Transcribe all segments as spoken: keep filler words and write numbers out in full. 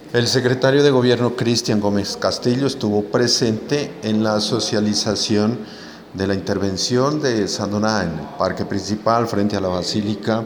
El secretario de Gobierno, Cristian Gómez Castillo, estuvo presente en la socialización de la intervención de Sandoná en el parque principal frente a la Basílica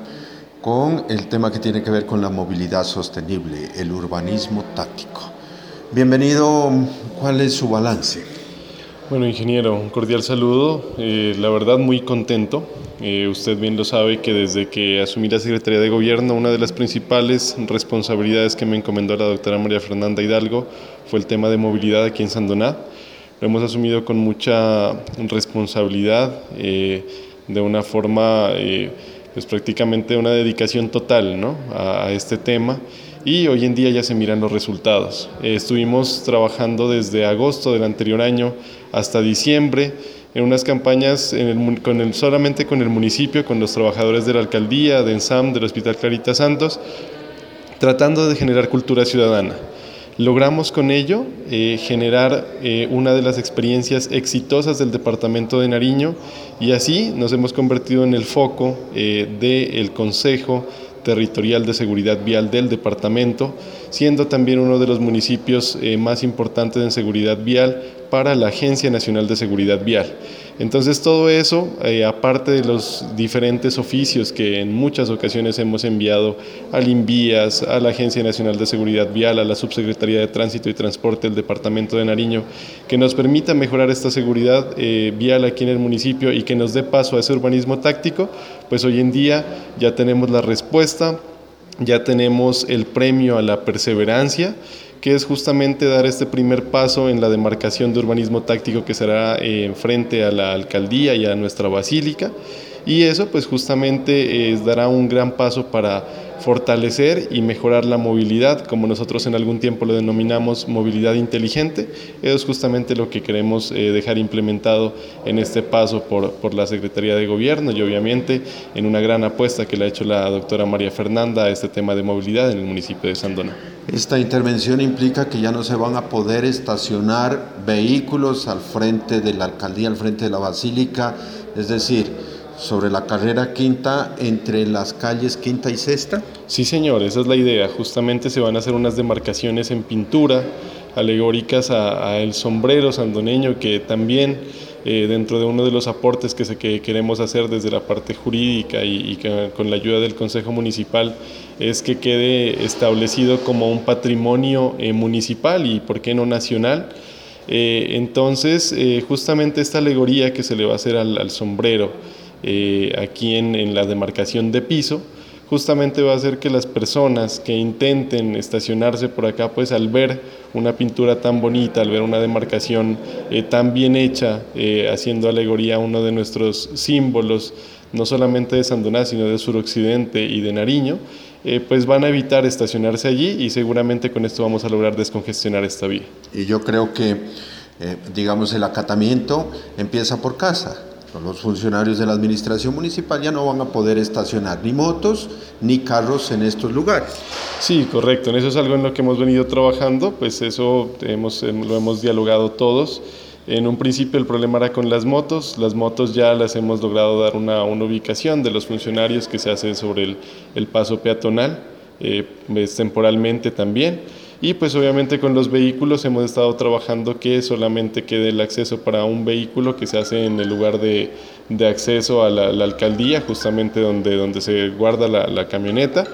con el tema que tiene que ver con la movilidad sostenible, el urbanismo táctico. Bienvenido, ¿cuál es su balance? Bueno, ingeniero, un cordial saludo. Eh, la verdad, muy contento. Eh, usted bien lo sabe que desde que asumí la Secretaría de Gobierno, una de las principales responsabilidades que me encomendó la doctora María Fernanda Hidalgo fue el tema de movilidad aquí en Sandoná. Lo hemos asumido con mucha responsabilidad, eh, de una forma, eh, pues prácticamente una dedicación total, ¿no?, a, a este tema. Y hoy en día ya se miran los resultados. Eh, estuvimos trabajando desde agosto del anterior año hasta diciembre en unas campañas en el, con el, solamente con el municipio, con los trabajadores de la alcaldía, de ENSAM, del Hospital Clarita Santos, tratando de generar cultura ciudadana. Logramos con ello eh, generar eh, una de las experiencias exitosas del departamento de Nariño y así nos hemos convertido en el foco eh, del Consejo Territorial de Seguridad Vial del departamento, siendo también uno de los municipios eh, más importantes en seguridad vial para la Agencia Nacional de Seguridad Vial. Entonces todo eso, eh, aparte de los diferentes oficios que en muchas ocasiones hemos enviado al INVIAS, a la Agencia Nacional de Seguridad Vial, a la Subsecretaría de Tránsito y Transporte del Departamento de Nariño, que nos permita mejorar esta seguridad eh, vial aquí en el municipio y que nos dé paso a ese urbanismo táctico, pues hoy en día ya tenemos la respuesta, ya tenemos el premio a la perseverancia, que es justamente dar este primer paso en la demarcación de urbanismo táctico que será eh, frente a la alcaldía y a nuestra basílica, y eso pues justamente eh, dará un gran paso para fortalecer y mejorar la movilidad, como nosotros en algún tiempo lo denominamos movilidad inteligente. Eso es justamente lo que queremos eh, dejar implementado en este paso por, por la Secretaría de Gobierno y obviamente en una gran apuesta que le ha hecho la doctora María Fernanda a este tema de movilidad en el municipio de Sandoná. Esta intervención implica que ya no se van a poder estacionar vehículos al frente de la alcaldía, al frente de la basílica, es decir, sobre la carrera Quinta, entre las calles Quinta y Sexta. Sí, señor, esa es la idea. Justamente se van a hacer unas demarcaciones en pintura alegóricas a, a el sombrero sandoneño, que también eh, dentro de uno de los aportes que, se, que queremos hacer desde la parte jurídica y, y que, con la ayuda del Consejo Municipal, es que quede establecido como un patrimonio eh, municipal y, ¿por qué no, nacional? Eh, entonces, eh, justamente esta alegoría que se le va a hacer al, al sombrero, Eh, aquí en, en la demarcación de piso, justamente va a hacer que las personas que intenten estacionarse por acá, pues al ver una pintura tan bonita, al ver una demarcación eh, tan bien hecha, eh, haciendo alegoría a uno de nuestros símbolos, no solamente de Sandoná, sino de suroccidente y de Nariño, eh, pues van a evitar estacionarse allí y seguramente con esto vamos a lograr descongestionar esta vía. Y yo creo que, eh, digamos, el acatamiento empieza por casa. Los funcionarios de la administración municipal ya no van a poder estacionar ni motos ni carros en estos lugares. Sí, correcto. En eso es algo en lo que hemos venido trabajando, pues eso hemos, lo hemos dialogado todos. En un principio el problema era con las motos. Las motos ya las hemos logrado dar una, una ubicación de los funcionarios que se hace sobre el, el paso peatonal, eh, pues, temporalmente también. Y pues obviamente con los vehículos hemos estado trabajando que solamente quede el acceso para un vehículo que se hace en el lugar de, de acceso a la, la alcaldía, justamente donde, donde se guarda la, la camioneta.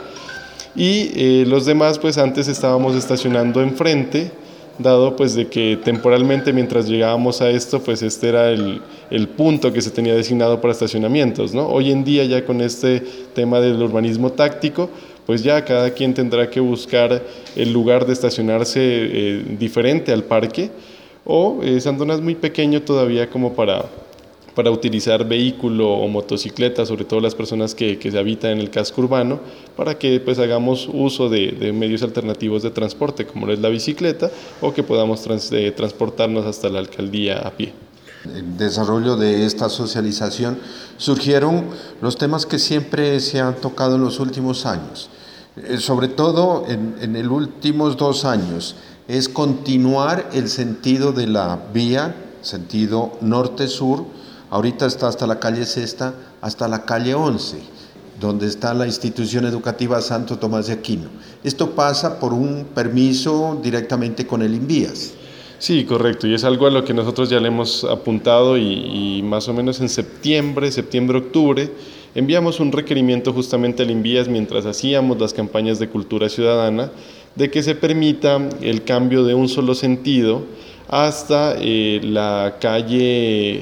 Y eh, los demás pues antes estábamos estacionando enfrente, dado pues de que temporalmente mientras llegábamos a esto pues este era el, el punto que se tenía designado para estacionamientos, ¿no? Hoy en día ya con este tema del urbanismo táctico, pues ya cada quien tendrá que buscar el lugar de estacionarse eh, diferente al parque, o eh, Sandoná es muy pequeño todavía como para, para utilizar vehículo o motocicleta, sobre todo las personas que, que habitan en el casco urbano, para que pues hagamos uso de, de medios alternativos de transporte, como es la bicicleta, o que podamos trans, eh, transportarnos hasta la alcaldía a pie. El desarrollo de esta socialización surgieron los temas que siempre se han tocado en los últimos años, eh, sobre todo en, en los últimos dos años, es continuar el sentido de la vía, sentido norte-sur. Ahorita está hasta la calle Sexta, hasta la calle once. donde está la institución educativa Santo Tomás de Aquino. Esto pasa por un permiso directamente con el INVIAS. Sí, correcto, y es algo a lo que nosotros ya le hemos apuntado y, y más o menos en septiembre, septiembre-octubre, enviamos un requerimiento justamente al INVIAS mientras hacíamos las campañas de cultura ciudadana de que se permita el cambio de un solo sentido hasta eh, la calle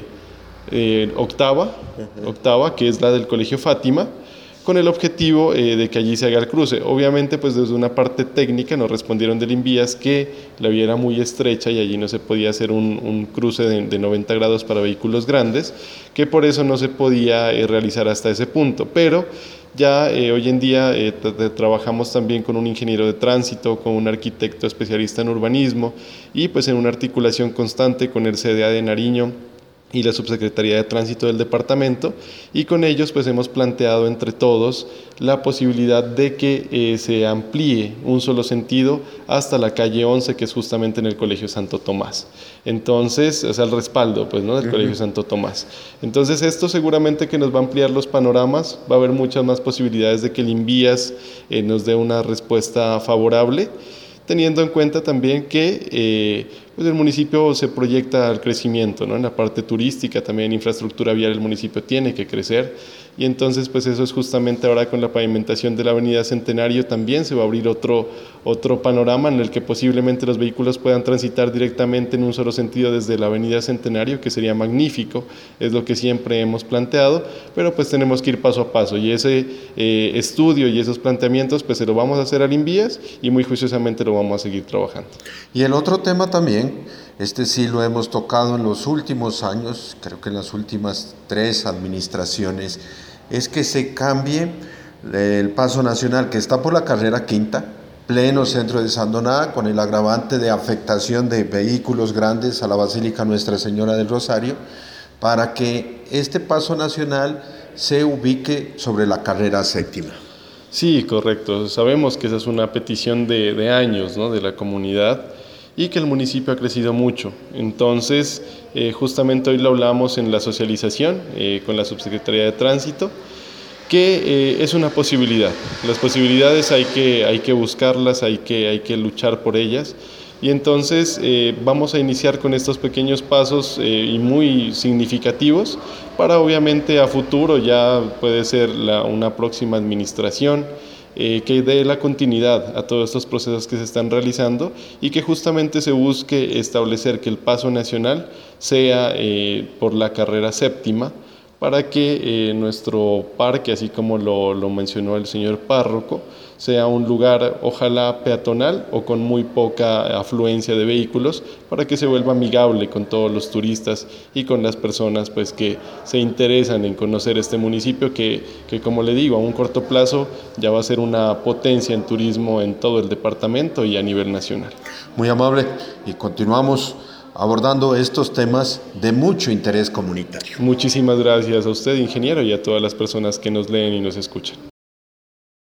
eh, octava, octava, que es la del Colegio Fátima, con el objetivo eh, de que allí se haga el cruce. Obviamente, pues desde una parte técnica nos respondieron del INVIAS que la vía era muy estrecha y allí no se podía hacer un, un cruce de, de noventa grados para vehículos grandes, que por eso no se podía eh, realizar hasta ese punto. Pero ya eh, hoy en día eh, tra trabajamos también con un ingeniero de tránsito, con un arquitecto especialista en urbanismo y pues en una articulación constante con el C D A de Nariño y la Subsecretaría de Tránsito del departamento, y con ellos pues hemos planteado entre todos la posibilidad de que eh, se amplíe un solo sentido hasta la calle once, que es justamente en el Colegio Santo Tomás. Entonces, es el respaldo pues, ¿no? del uh-huh. Colegio Santo Tomás. Entonces, esto seguramente que nos va a ampliar los panoramas, va a haber muchas más posibilidades de que el INVIAS eh, nos dé una respuesta favorable, teniendo en cuenta también que eh, pues el municipio se proyecta al crecimiento, ¿no? En la parte turística, también en infraestructura vial el municipio tiene que crecer, y entonces pues eso es justamente ahora con la pavimentación de la avenida Centenario también se va a abrir otro, otro panorama en el que posiblemente los vehículos puedan transitar directamente en un solo sentido desde la avenida Centenario, que sería magnífico, es lo que siempre hemos planteado, pero pues tenemos que ir paso a paso, y ese eh, estudio y esos planteamientos pues se lo vamos a hacer al INVIAS y muy juiciosamente lo vamos a seguir trabajando. Y el otro tema también, este sí lo hemos tocado en los últimos años, creo que en las últimas tres administraciones, es que se cambie el paso nacional que está por la carrera quinta, pleno centro de Sandoná, con el agravante de afectación de vehículos grandes a la Basílica Nuestra Señora del Rosario, para que este paso nacional se ubique sobre la carrera séptima. Sí, correcto. Sabemos que esa es una petición de, de años, ¿no? de la comunidad, y que el municipio ha crecido mucho. Entonces, eh, justamente hoy lo hablamos en la socialización eh, con la Subsecretaría de Tránsito, que eh, es una posibilidad. Las posibilidades hay que, hay que buscarlas, hay que, hay que luchar por ellas. Y entonces eh, vamos a iniciar con estos pequeños pasos eh, y muy significativos para obviamente a futuro ya puede ser la, una próxima administración eh, que dé la continuidad a todos estos procesos que se están realizando y que justamente se busque establecer que el paso nacional sea eh, por la carrera séptima, para que eh, nuestro parque, así como lo, lo mencionó el señor párroco, sea un lugar ojalá peatonal o con muy poca afluencia de vehículos, para que se vuelva amigable con todos los turistas y con las personas pues, que se interesan en conocer este municipio que, que, como le digo, a un corto plazo ya va a ser una potencia en turismo en todo el departamento y a nivel nacional. Muy amable, y continuamos abordando estos temas de mucho interés comunitario. Muchísimas gracias a usted, ingeniero, y a todas las personas que nos leen y nos escuchan.